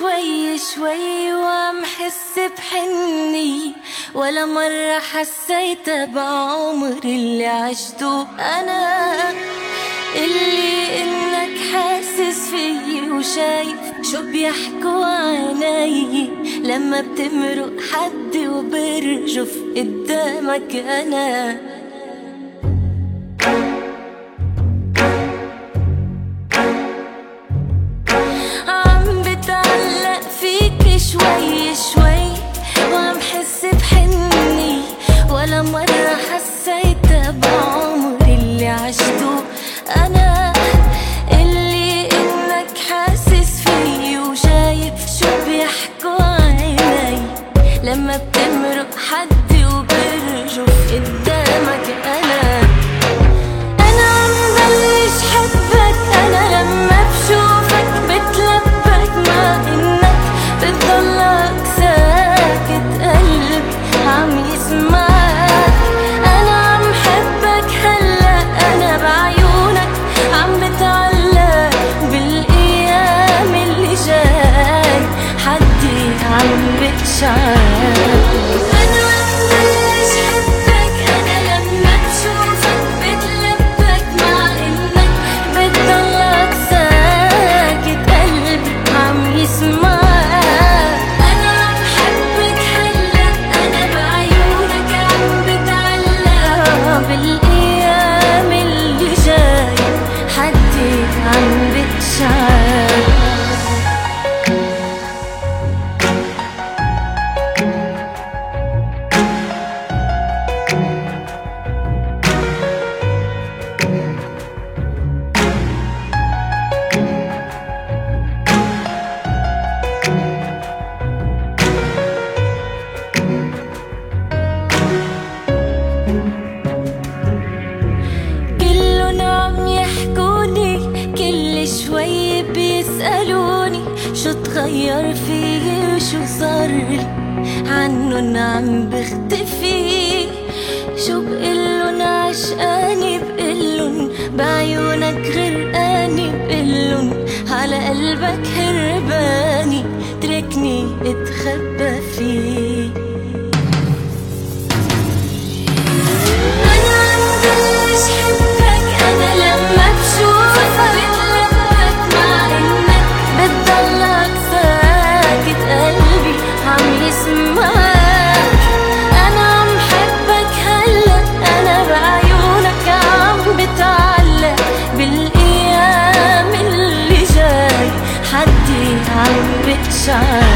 شوي شوي وعم حس بحني، ولا مرة حسيت بعمر اللي عشته أنا. اللي إنك حاسس فيي وشايف شو بيحكوا عيني لما بتمرق حد وبرجف قدامك أنا. عم بتعلق فيك شوي شوي وعم حس بحني، ولا مرة حسيت بعمر اللي عشته أنا. اللي إنك حاسس فيي وشايف شو بيحكوا عيني لما بتمرق حد وبرجف قدامك أنا. أنا عم بلش حبك أنا لما بشوفك بتلبك، مع إنك بتضلك ساكت قلبي عم يسمعك. أنا عم حبك هلأ أنا بعيونك عم بتعلق، بالأيام اللي جاي حدي عم بتشعر. أنا عم بلش حبك أنا لما بشوفك بتلبك، مع إنك بتضلك ساكت قلبي عم يسمعك. أنا عم حبك هلأ أنا بعيونك عم بتعلق، بالأيام اللي جاي حدي عم بتشعر. كلن عم يحكوني كل شوي بيسألوني شو تغير فيي وشو صارلي، عنن عم بختفي. شو بقلن عشقاني بقلن بعيونك غرقاني، بقلن على قلبك هرباني تركني اتخبى فيه. أنا عم بلش حبك أنا لما بشوفك بتلبك، مع إنك بتضلك ساكت قلبي عم يسمعك. أنا عم حبك هلأ أنا بعيونك عم بتعلق، بالأيام اللي جاي حدي عم بتشعر.